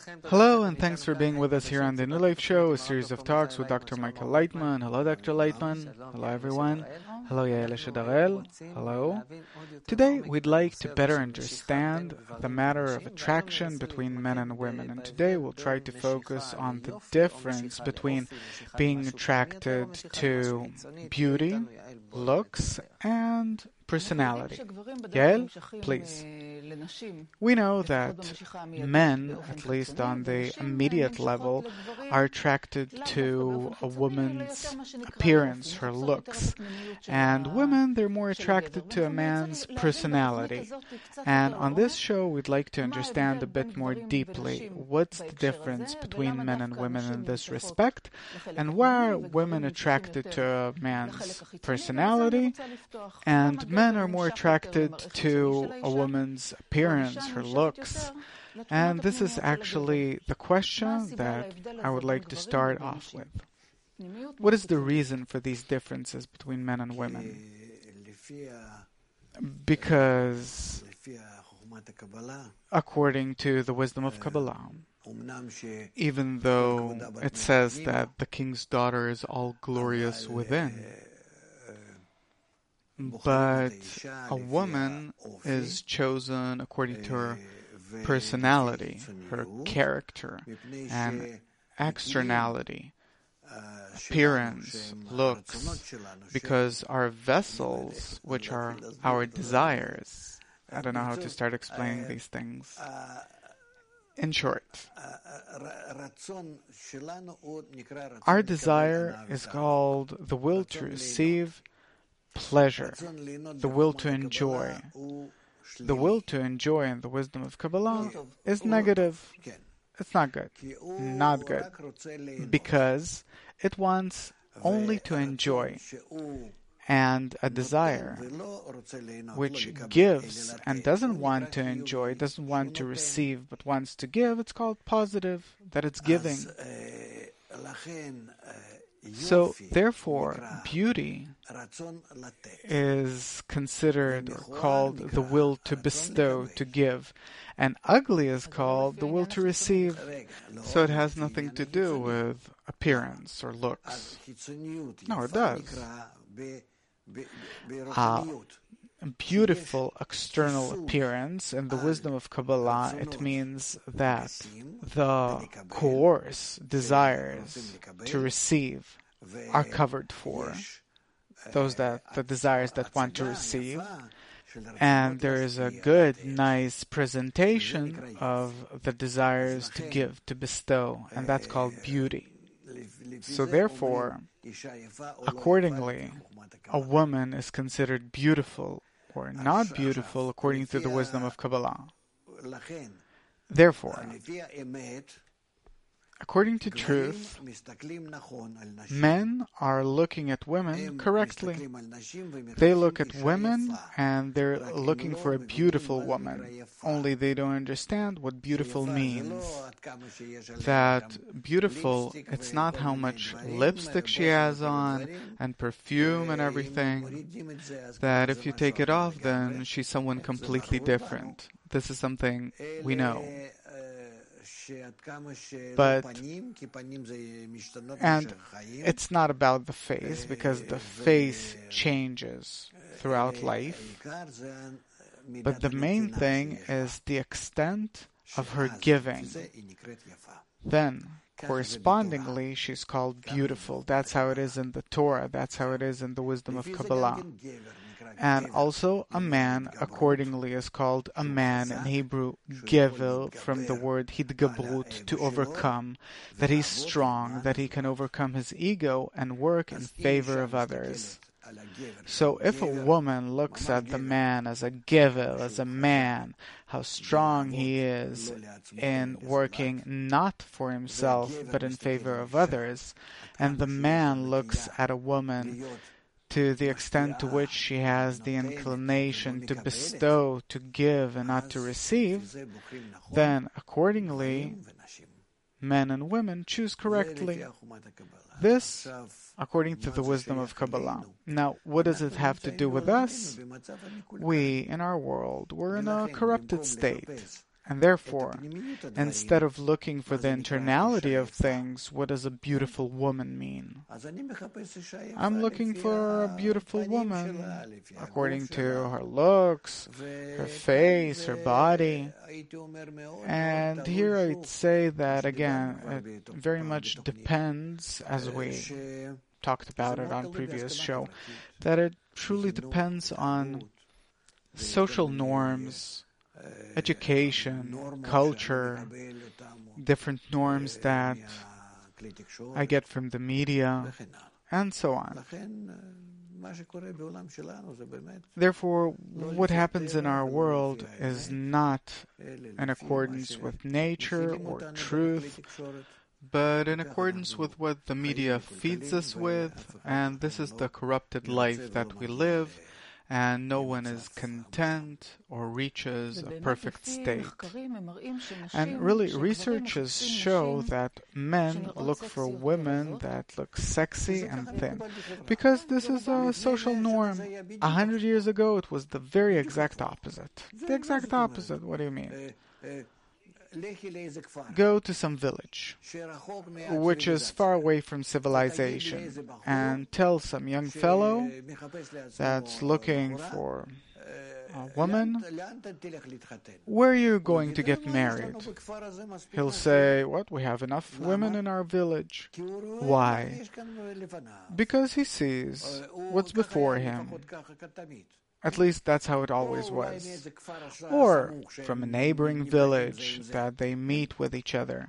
Hello, and thanks for being with us here on the New Life Show, a series of talks with Dr. Michael Leitman. Hello, Dr. Leitman. Hello, everyone. Hello, Yael Shedarel. Hello. Today, we'd like to better understand the matter of attraction between men and women. And today, we'll try to focus on the difference between being attracted to beauty, looks, and personality. Yael, please. We know that men, at least on the immediate level, are attracted to a woman's appearance, her looks. And women, they're more attracted to a man's personality. And on this show, we'd like to understand a bit more deeply what's the difference between men and women in this respect, and why are women attracted to a man's personality, and men are more attracted to a woman's appearance, her looks. And this is actually the question that I would like to start off with. What is the reason for these differences between men and women? Because according to the wisdom of Kabbalah, even though it says that the king's daughter is all glorious within, but a woman is chosen according to her personality, her character, and externality, appearance, looks, because our vessels, which are our desires, I don't know how to start explaining these things. In short, our desire is called the will to receive pleasure, the will to enjoy. The will to enjoy in the wisdom of Kabbalah is negative. It's not good. Not good. Because it wants only to enjoy. And a desire which gives and doesn't want to enjoy, doesn't want to receive, but wants to give, it's called positive, that it's giving. So, therefore, beauty is considered or called the will to bestow, to give, and ugly is called the will to receive. So it has nothing to do with appearance or looks. No, it does. Beautiful external appearance in the wisdom of Kabbalah, it means that the coarse desires to receive are covered for, the desires that want to receive, and there is a good, nice presentation of the desires to give, to bestow, and that's called beauty. So therefore, accordingly, a woman is considered beautiful or not beautiful according to the wisdom of Kabbalah. Therefore, according to truth, men are looking at women correctly. They look at women and they're looking for a beautiful woman. Only they don't understand what beautiful means. That beautiful, it's not how much lipstick she has on and perfume and everything. That if you take it off, then she's someone completely different. This is something we know. And it's not about the face, because the face changes throughout life. But the main thing is the extent of her giving. Then, correspondingly, she's called beautiful. That's how it is in the Torah. That's how it is in the wisdom of Kabbalah. And also, a man, accordingly, is called a man in Hebrew, gevel, from the word hidgabrut, to overcome, that he's strong, that he can overcome his ego and work in favor of others. So if a woman looks at the man as a gevel, as a man, how strong he is in working not for himself, but in favor of others, and the man looks at a woman to the extent to which she has the inclination to bestow, to give, and not to receive, then accordingly, men and women choose correctly. This, according to the wisdom of Kabbalah. Now, what does it have to do with us? We, in our world, we're in a corrupted state. And therefore, instead of looking for the internality of things, what does a beautiful woman mean? I'm looking for a beautiful woman according to her looks, her face, her body. And here I'd say that, again, it very much depends, as we talked about it on previous show, that it truly depends on social norms, education, culture, different norms that I get from the media, and so on. Therefore, what happens in our world is not in accordance with nature or truth, but in accordance with what the media feeds us with, and this is the corrupted life that we live, and no one is content or reaches a perfect state. And really, researches show that men look for women that look sexy and thin, because this is a social norm. 100 years ago, it was the very exact opposite. The exact opposite, what do you mean? Go to some village, which is far away from civilization, and tell some young fellow that's looking for a woman, where are you going to get married? He'll say, what, we have enough women in our village. Why? Because he sees what's before him. At least that's how it always was. Or from a neighboring village that they meet with each other.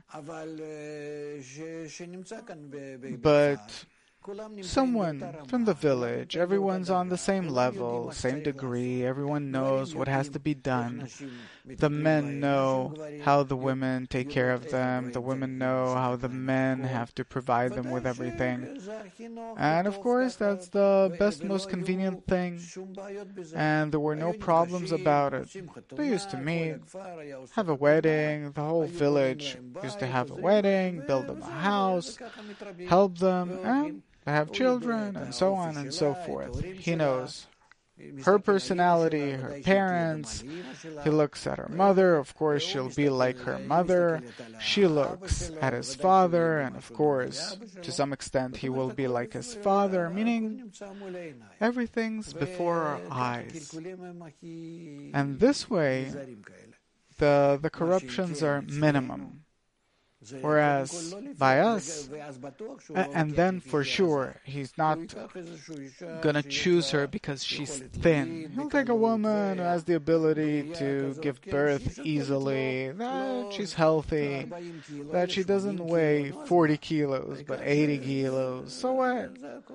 But someone from the village, everyone's on the same level, same degree, everyone knows what has to be done. The men know how the women take care of them, the women know how the men have to provide them with everything. And of course, that's the best, most convenient thing. And there were no problems about it. They used to meet, have a wedding, the whole village used to have a wedding, build them a house, help them, and they have children, and so on and so forth. He knows her personality, her parents. He looks at her mother. Of course, she'll be like her mother. She looks at his father, and of course, to some extent, he will be like his father, meaning everything's before our eyes. And this way, the corruptions are minimum. Whereas by us, and then for sure, he's not gonna choose her because she's thin. He'll take a woman who has the ability to give birth easily, that she's healthy, that she doesn't weigh 40 kilos, but 80 kilos. So what?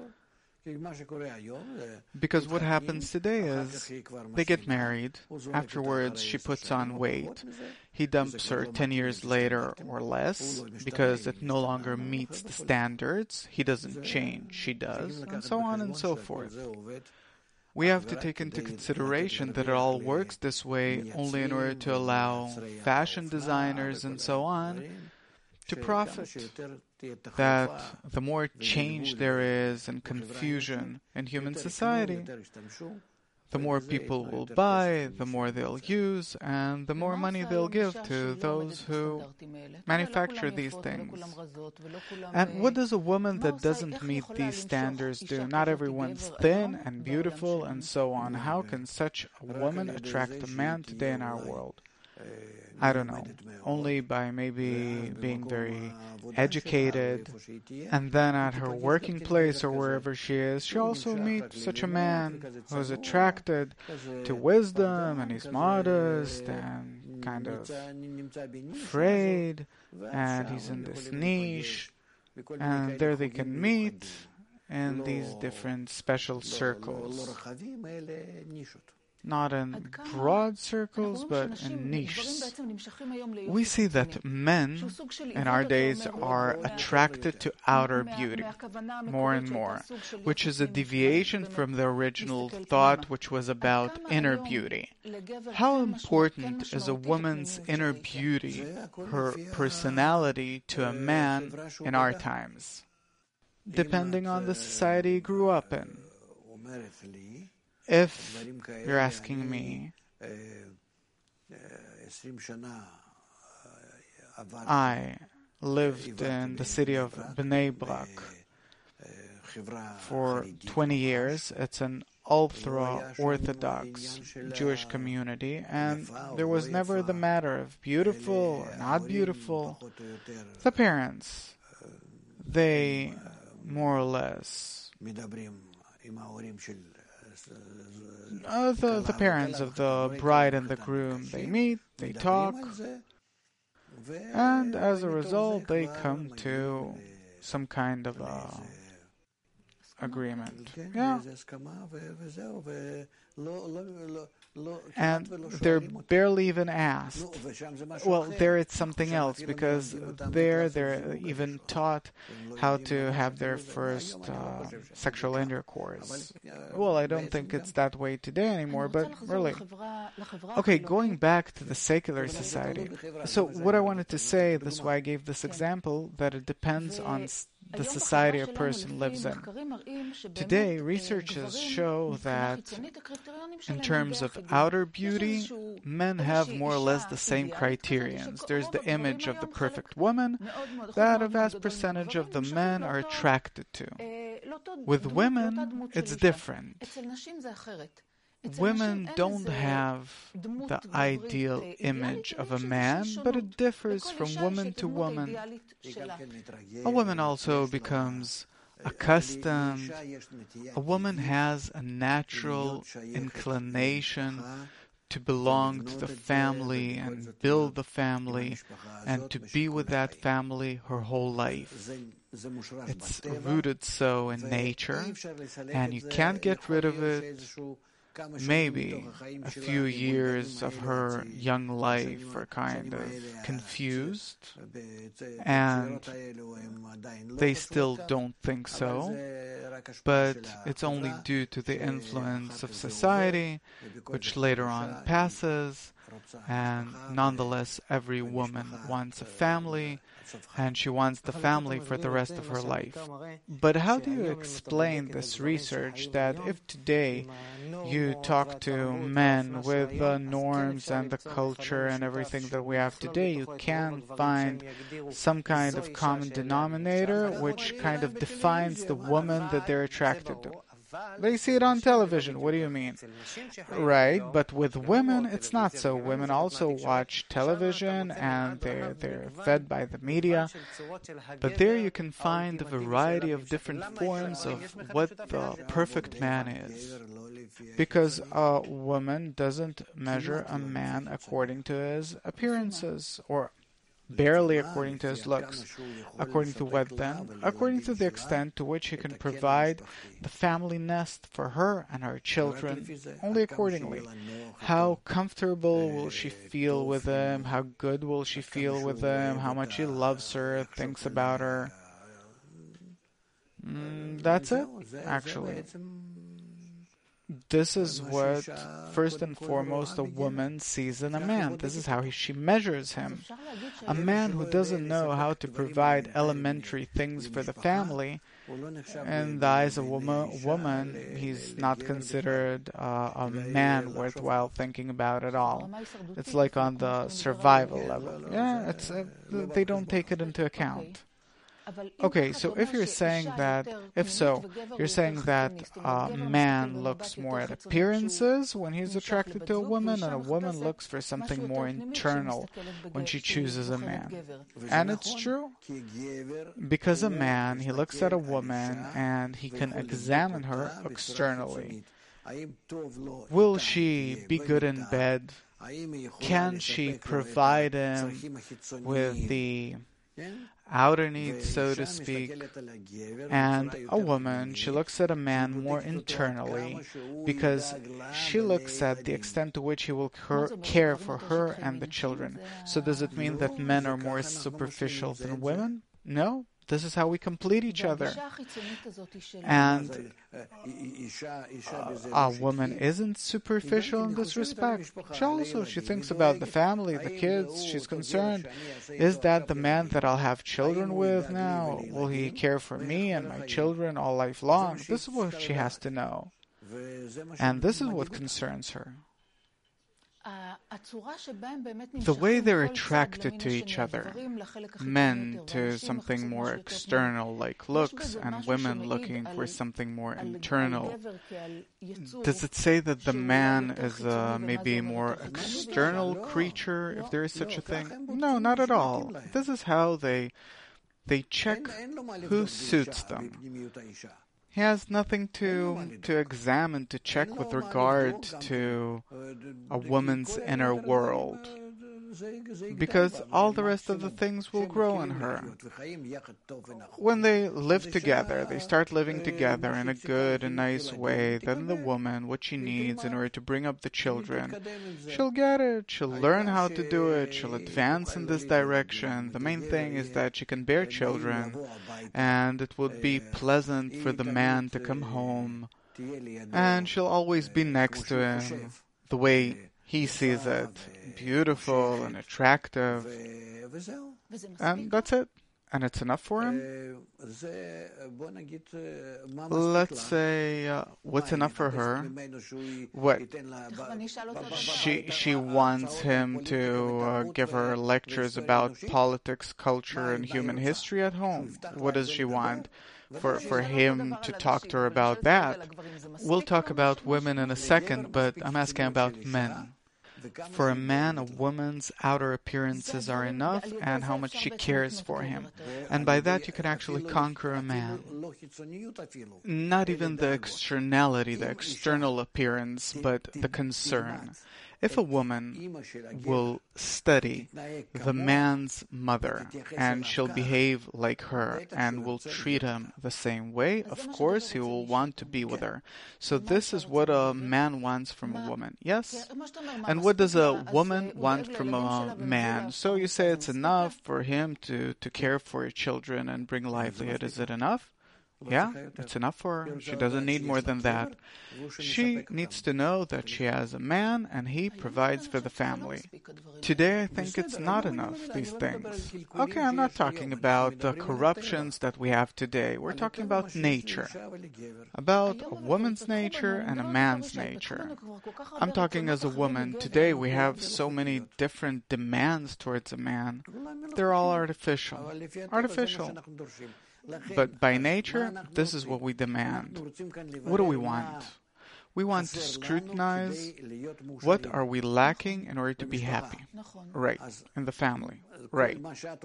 Because what happens today is they get married, afterwards she puts on weight, he dumps her 10 years later or less because it no longer meets the standards, he doesn't change, she does, and so on and so forth. We have to take into consideration that it all works this way only in order to allow fashion designers and so on to profit. That the more change there is and confusion in human society, the more people will buy, the more they'll use, and the more money they'll give to those who manufacture these things. And what does a woman that doesn't meet these standards do? Not everyone's thin and beautiful and so on. How can such a woman attract a man today in our world? I don't know. Only by maybe being very educated, and then at her working place or wherever she is, she also meets such a man who is attracted to wisdom, and he's modest and kind of afraid, and he's in this niche, and there they can meet in these different special circles. Not in broad circles, but in niches. We see that men in our days are attracted to outer beauty more and more, which is a deviation from the original thought, which was about inner beauty. How important is a woman's inner beauty, her personality, to a man in our times? Depending on the society he grew up in. If you're asking me, I lived in the city of Bnei Brak for 20 years. It's an ultra-Orthodox Jewish community, and there was never the matter of beautiful or not beautiful. The parents, they more or less, the parents of the bride and the groom, they meet, they talk, and as a result, they come to some kind of agreement. Yeah. And they're barely even asked. Well, there it's something else, because they're even taught how to have their first sexual intercourse. Well, I don't think it's that way today anymore, but really. Okay, going back to the secular society. So what I wanted to say, this is why I gave this example, that it depends on the society a person lives in. Today, researchers show that in terms of outer beauty, men have more or less the same criterions. There's the image of the perfect woman that a vast percentage of the men are attracted to. With women, it's different. Women don't have the ideal image of a man, but it differs from woman to woman. A woman also becomes accustomed. A woman has a natural inclination to belong to the family and build the family and to be with that family her whole life. It's rooted so in nature, and you can't get rid of it. Maybe a few years of her young life are kind of confused, and they still don't think so, but it's only due to the influence of society, which later on passes, and nonetheless every woman wants a family, and she wants the family for the rest of her life. But how do you explain this research that if today you talk to men with the norms and the culture and everything that we have today, you can find some kind of common denominator which kind of defines the woman that they're attracted to? They see it on television. What do you mean? Right, but with women, it's not so. Women also watch television and they're fed by the media. But there you can find a variety of different forms of what the perfect man is. Because a woman doesn't measure a man according to his appearances, or barely according to his looks. According to what then? According to the extent to which he can provide the family nest for her and her children, only accordingly. How comfortable will she feel with him? How good will she feel with him? How much he loves her, thinks about her? That's it, actually. This is what, first and foremost, a woman sees in a man. This is how she measures him. A man who doesn't know how to provide elementary things for the family, in the eyes of a woman, he's not considered a man worthwhile thinking about at all. It's like on the survival level. Yeah, they don't take it into account. Okay, so if you're saying that, you're saying that a man looks more at appearances when he's attracted to a woman, and a woman looks for something more internal when she chooses a man. And it's true. Because a man, he looks at a woman and he can examine her externally. Will she be good in bed? Can she provide him with the outer needs, so to speak? And a woman, she looks at a man more internally because she looks at the extent to which he will care for her and the children. So does it mean that men are more superficial than women? No. This is how we complete each other. And a woman isn't superficial in this respect. She thinks about the family, the kids. She's concerned. Is that the man that I'll have children with now? Will he care for me and my children all life long? This is what she has to know. And this is what concerns her. The way they're attracted to each other, men to something more external like looks and women looking for something more internal. Does it say that the man is maybe a more external creature, if there is such a thing? No, not at all. This is how they check who suits them. He has nothing to examine, to check with regard to a woman's inner world, because all the rest of the things will grow in her. When they live together, they start living together in a good and nice way, then the woman, what she needs in order to bring up the children, she'll get it, she'll learn how to do it, she'll advance in this direction. The main thing is that she can bear children, and it would be pleasant for the man to come home, and she'll always be next to him the way he sees it, beautiful and attractive, and that's it. And it's enough for him? Let's say, what's enough for her? What? She wants him to give her lectures about politics, culture, and human history at home. What does she want? For him to talk to her about that? We'll talk about women in a second, but I'm asking about men. For a man, a woman's outer appearances are enough, and how much she cares for him. And by that you can actually conquer a man. Not even the externality, the external appearance, but the concern. If a woman will study the man's mother, and she'll behave like her, and will treat him the same way, of course he will want to be with her. So this is what a man wants from a woman. Yes? And what does a woman want from a man? So you say it's enough for him to care for your children and bring livelihood. Is it enough? Yeah, it's enough for her. She doesn't need more than that. She needs to know that she has a man and he provides for the family. Today I think it's not enough, these things. Okay, I'm not talking about the corruptions that we have today. We're talking about nature. About a woman's nature and a man's nature. I'm talking as a woman. Today we have so many different demands towards a man. They're all artificial. Artificial. But by nature, this is what we demand. What do we want? We want to scrutinize what are we lacking in order to be happy. Right, in the family. Right.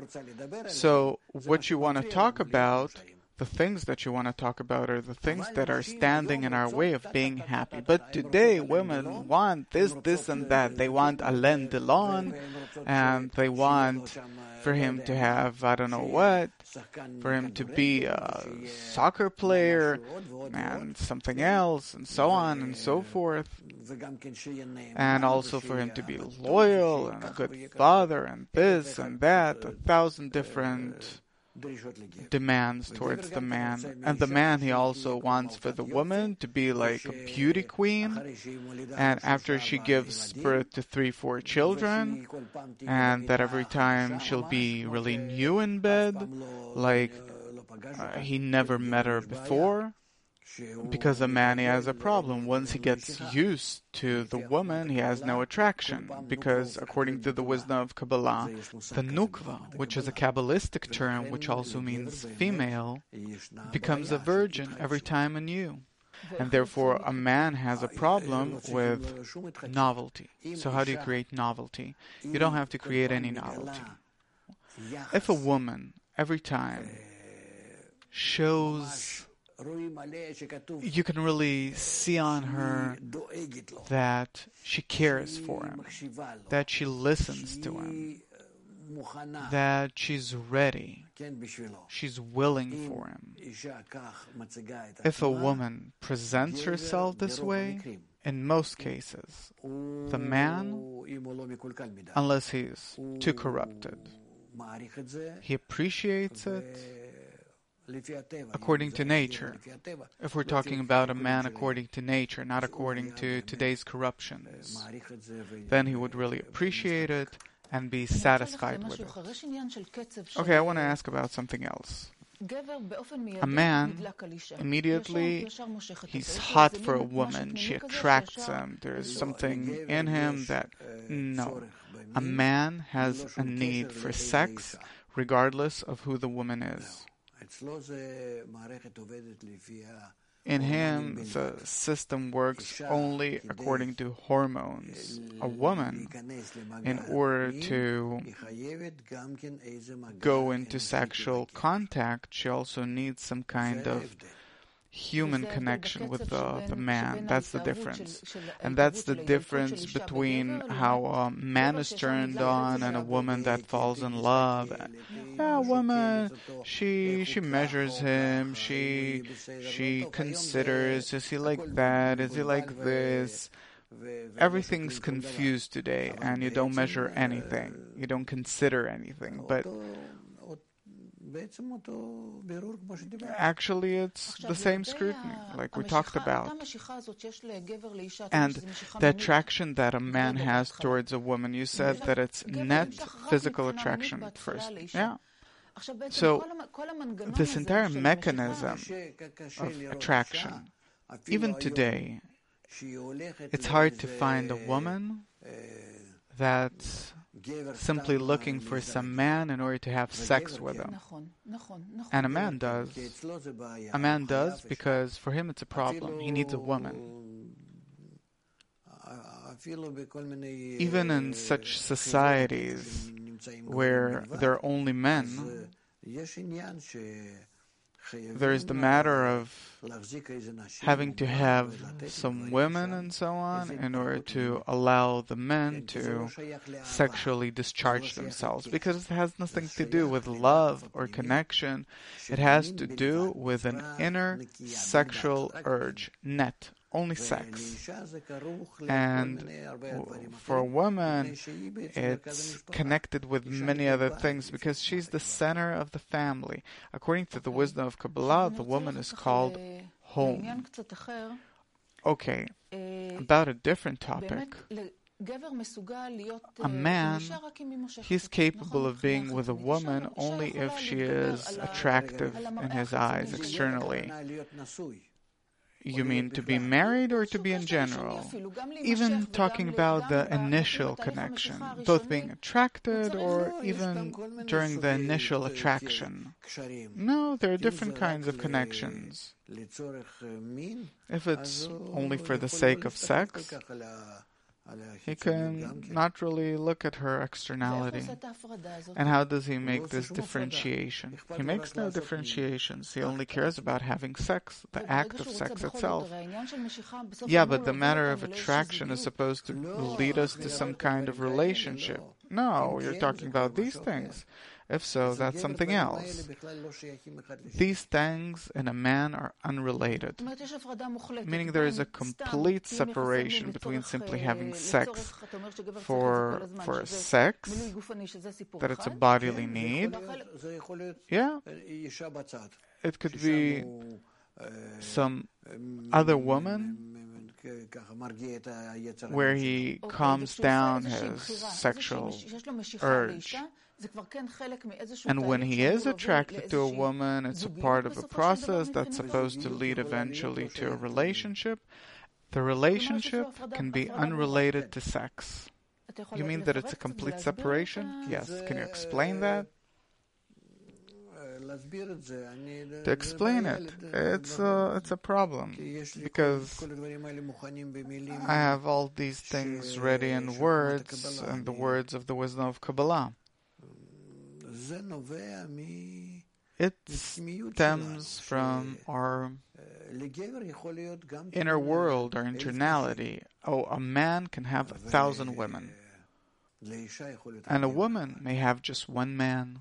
So what you want to talk about, the things that you want to talk about are the things that are standing in our way of being happy. But today, women want this, and that. They want Alain Delon, and they want for him to have, I don't know what, for him to be a soccer player, and something else, and so on and so forth. And also for him to be loyal, and a good father, and this and that, 1,000 different demands towards the man. And the man, he also wants for the woman to be like a beauty queen, and after she gives birth to 3-4 children, and that every time she'll be really new in bed, like he never met her before. Because a man, he has a problem. Once he gets used to the woman, he has no attraction. Because according to the wisdom of Kabbalah, the nukva, which is a Kabbalistic term which also means female, becomes a virgin every time anew. And therefore a man has a problem with novelty. So how do you create novelty? You don't have to create any novelty. If a woman every time shows, you can really see on her that she cares for him, that she listens to him, that she's ready, she's willing for him. If a woman presents herself this way, in most cases, the man, unless he's too corrupted, he appreciates it according to nature. If we're talking about a man according to nature, not according to today's corruptions, then he would really appreciate it and be satisfied with it. Okay, I want to ask about something else. A man, immediately, he's hot for a woman. She attracts him. There's something in him that, no. A man has a need for sex, regardless of who the woman is. In him, the system works only according to hormones. A woman, in order to go into sexual contact, she also needs some kind of human connection with the man. That's the difference. And that's the difference between how a man is turned on and a woman that falls in love. A woman, she measures him, she considers, is he like that, is he like this? Everything's confused today, and you don't measure anything. You don't consider anything. But actually, it's the same scrutiny, like we talked about. And the attraction that a man has towards a woman, you said that it's net physical attraction at first. Yeah. So, this entire mechanism of attraction, even today, it's hard to find a woman that's simply looking for some man in order to have sex with him. And a man does. A man does because for him it's a problem. He needs a woman. Even in such societies where there are only men, there is the matter of having to have some women and so on in order to allow the men to sexually discharge themselves, because it has nothing to do with love or connection. It has to do with an inner sexual urge, net, only sex. And for a woman, it's connected with many other things because she's the center of the family. According to the wisdom of Kabbalah, the woman is called home. Okay, about a different topic. A man, he's capable of being with a woman only if she is attractive in his eyes externally. You mean to be married or to be in general? Even talking about the initial connection, both being attracted or even during the initial attraction. No, there are different kinds of connections. If it's only for the sake of sex, he can not really look at her externality. And how does he make this differentiation? He makes no differentiations. He only cares about having sex, the act of sex itself. Yeah, but the matter of attraction is supposed to lead us to some kind of relationship. No, you're talking about these things. If so, that's something else. These things in a man are unrelated, meaning there is a complete separation between simply having sex for sex, that it's a bodily need. Yeah, it could be some other woman where he calms down his sexual urge. And when he is attracted to a woman, it's a part of a process that's supposed to lead eventually to a relationship. The relationship can be unrelated to sex. You mean that it's a complete separation? Yes. Can you explain that? To explain it, it's a problem, because I have all these things ready in words, and the words of the wisdom of Kabbalah. It stems from our inner world, our internality. Oh, a man can have 1,000 women, and a woman may have just one man.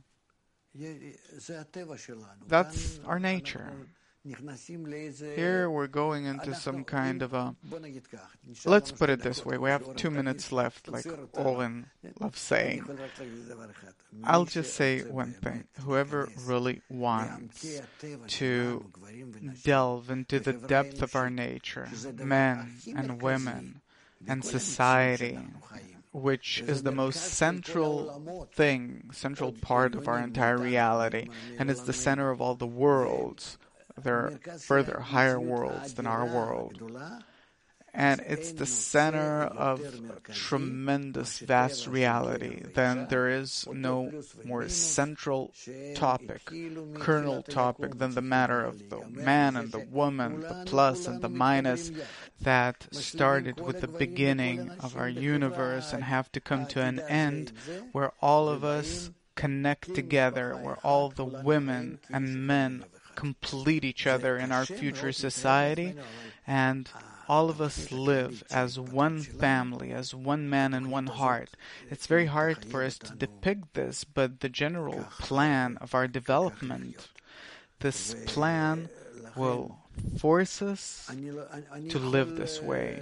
That's our nature. Here we're going into some kind of a... Let's put it this way. We have 2 minutes left, like Oren loves saying. I'll just say one thing. Whoever really wants to delve into the depth of our nature, men and women and society, which is the most central thing, central part of our entire reality, and it's the center of all the worlds. There are further, higher worlds than our world. And it's the center of tremendous, vast reality. Then there is no more central topic, kernel topic, than the matter of the man and the woman, the plus and the minus, that started with the beginning of our universe and have to come to an end where all of us connect together, where all the women and men complete each other in our future society, and all of us live as one family, as one man and one heart. It's very hard for us to depict this, but the general plan of our development, this plan will force us to live this way.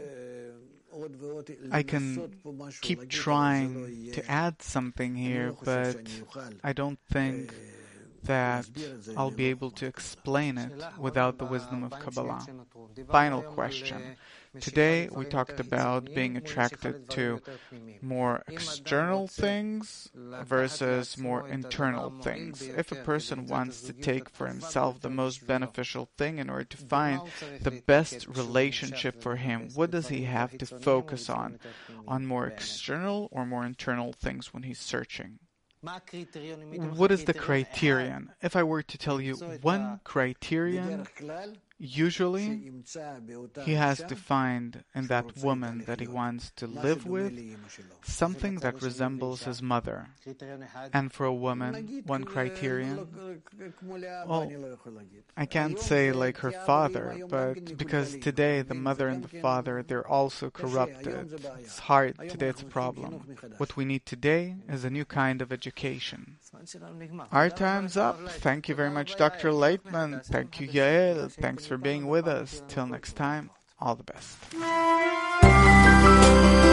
I can keep trying to add something here, but I don't think that I'll be able to explain it without the wisdom of Kabbalah. Final question. Today we talked about being attracted to more external things versus more internal things. If a person wants to take for himself the most beneficial thing in order to find the best relationship for him, what does he have to focus on? On more external or more internal things when he's searching? What is the criterion? If I were to tell you one criterion, usually he has to find in that woman that he wants to live with something that resembles his mother. And for a woman, one criterion, well, I can't say like her father, but because today the mother and the father, they're also corrupted. It's hard. Today it's a problem. What we need today is a new kind of education. Our time's up. Thank you very much, Dr. Leitman. Thank you, Yael. Thanks for being with us. Till next time, all the best.